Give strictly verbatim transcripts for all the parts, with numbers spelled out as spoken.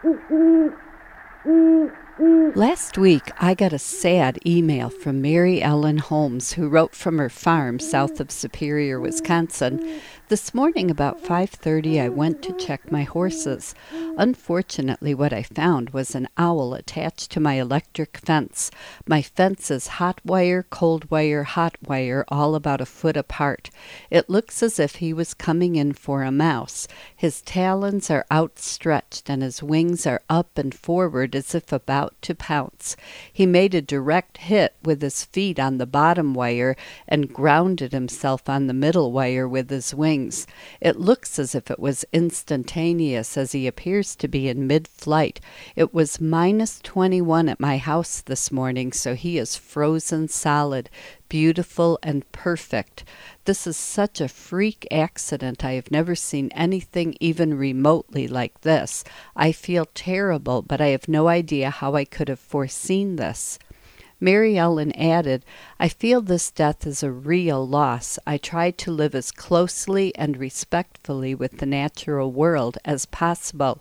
Last week, I got a sad email from Mary Ellen Holmes, who wrote from her farm south of Superior, Wisconsin. This morning about five thirty, I went to check my horses. Unfortunately, what I found was an owl attached to my electric fence. My fence is hot wire, cold wire, hot wire, all about a foot apart. It looks as if he was coming in for a mouse. His talons are outstretched and his wings are up and forward as if about to pounce. He made a direct hit with his feet on the bottom wire and grounded himself on the middle wire with his wings. It looks as if it was instantaneous, as he appears to be in mid-flight. It was minus twenty-one at my house this morning, so he is frozen solid, beautiful and perfect. This is such a freak accident. I have never seen anything even remotely like this. I feel terrible, but I have no idea how I could have foreseen this. Mary Ellen added, I feel this death is a real loss. I tried to live as closely and respectfully with the natural world as possible.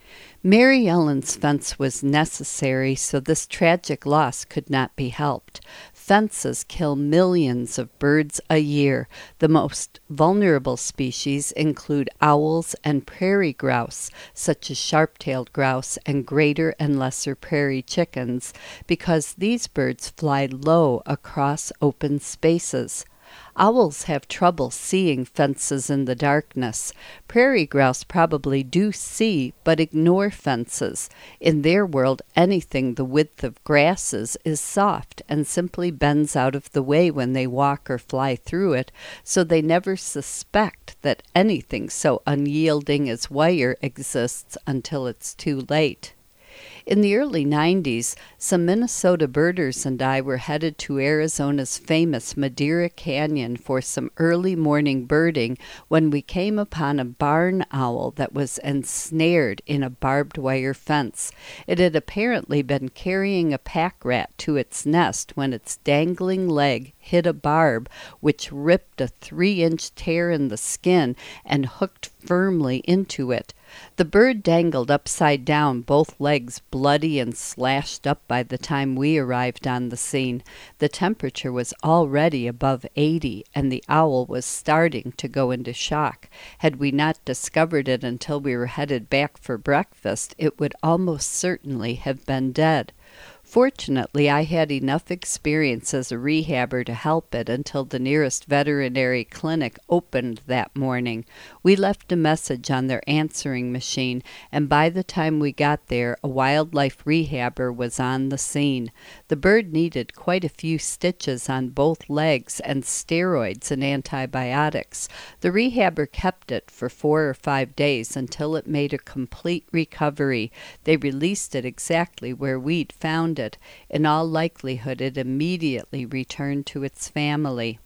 Mary Ellen's fence was necessary, so this tragic loss could not be helped. Fences kill millions of birds a year. The most vulnerable species include owls and prairie grouse, such as sharp-tailed grouse and greater and lesser prairie chickens, because these birds fly low across open spaces. Owls have trouble seeing fences in the darkness. Prairie grouse probably do see, but ignore fences. In their world, anything the width of grasses is soft and simply bends out of the way when they walk or fly through it, so they never suspect that anything so unyielding as wire exists until it's too late. In the early nineties, some Minnesota birders and I were headed to Arizona's famous Madeira Canyon for some early morning birding when we came upon a barn owl that was ensnared in a barbed wire fence. It had apparently been carrying a pack rat to its nest when its dangling leg hit a barb, which ripped a three-inch tear in the skin and hooked firmly into it. The bird dangled upside down, both legs bloody and slashed up by the time we arrived on the scene. The temperature was already above eighty, and the owl was starting to go into shock. Had we not discovered it until we were headed back for breakfast, it would almost certainly have been dead. Fortunately, I had enough experience as a rehabber to help it until the nearest veterinary clinic opened that morning. We left a message on their answering machine, and by the time we got there, a wildlife rehabber was on the scene. The bird needed quite a few stitches on both legs and steroids and antibiotics. The rehabber kept it for four or five days until it made a complete recovery. They released it exactly where we'd found it. In all likelihood, it immediately returned to its family.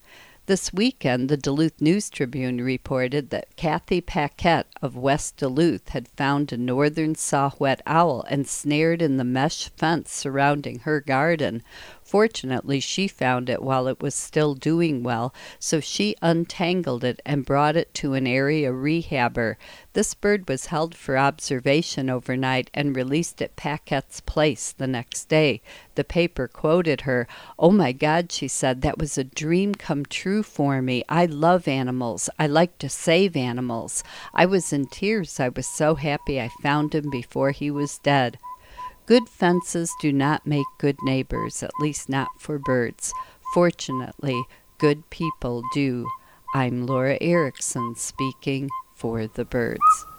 This weekend, the Duluth News-Tribune reported that Kathy Paquette of West Duluth had found a northern saw-whet owl ensnared in the mesh fence surrounding her garden. Fortunately, she found it while it was still doing well, so she untangled it and brought it to an area rehabber. This bird was held for observation overnight and released at Paquette's place the next day. The paper quoted her. "Oh my God," she said, "that was a dream come true for me. I love animals. I like to save animals. I was in tears. I was so happy I found him before he was dead." Good fences do not make good neighbors, at least not for birds. Fortunately, good people do. I'm Laura Erickson speaking for the birds.